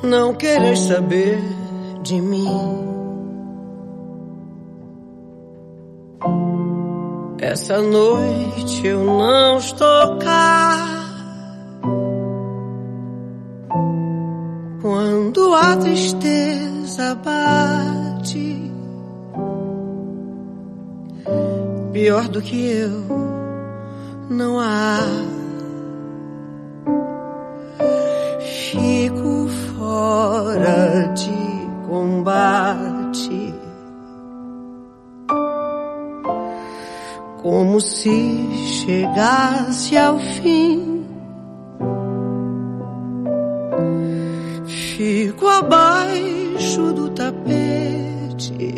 Não queres saber de mim. Essa noite eu não estou cá. Quando a tristeza bate, pior do que eu não há. Fico fora de combate, como se chegasse ao fim. Fico abaixo do tapete,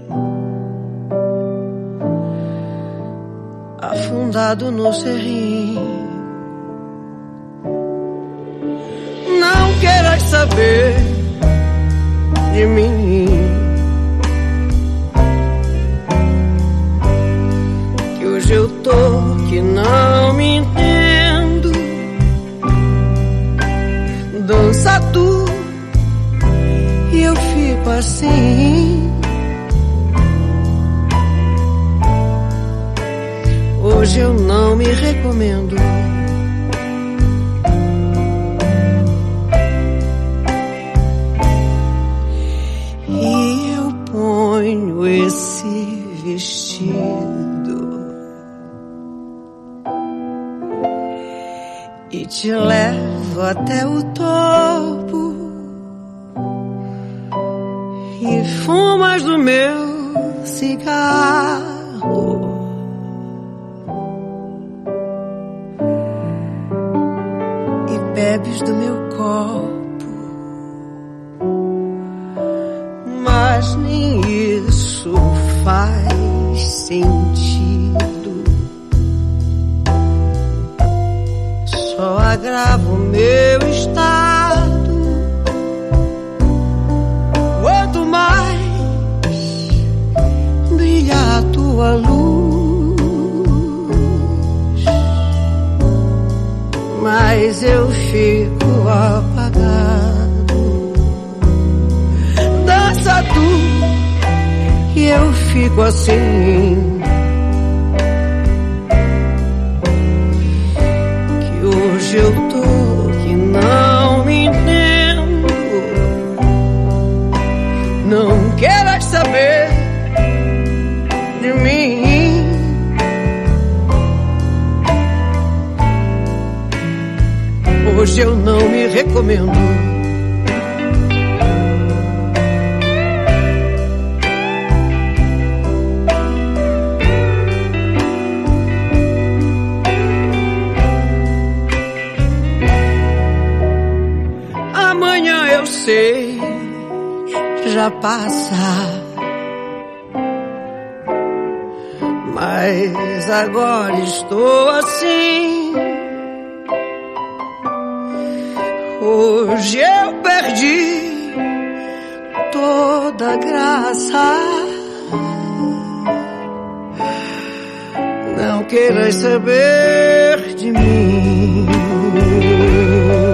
afundado no serrim. Não queras saber de mim, que hoje eu tô que não me entendo. Dança tu e eu fico assim. Hoje eu não me recomendo. E eu ponho esse vestido e te levo até o topo e fumas do meu cigarro. Bebes do meu copo, mas nem isso faz sentido. Só agrava o meu estado. Quanto mais brilha a tua luz, mas eu fico apagado. Dança tu e eu fico assim. Que hoje eu tô que não me entendo. Não queras saber de mim. Hoje eu não me recomendo. Amanhã eu sei, já passa, mas agora estou assim. Hoje eu perdi toda a graça. Não queiras saber de mim.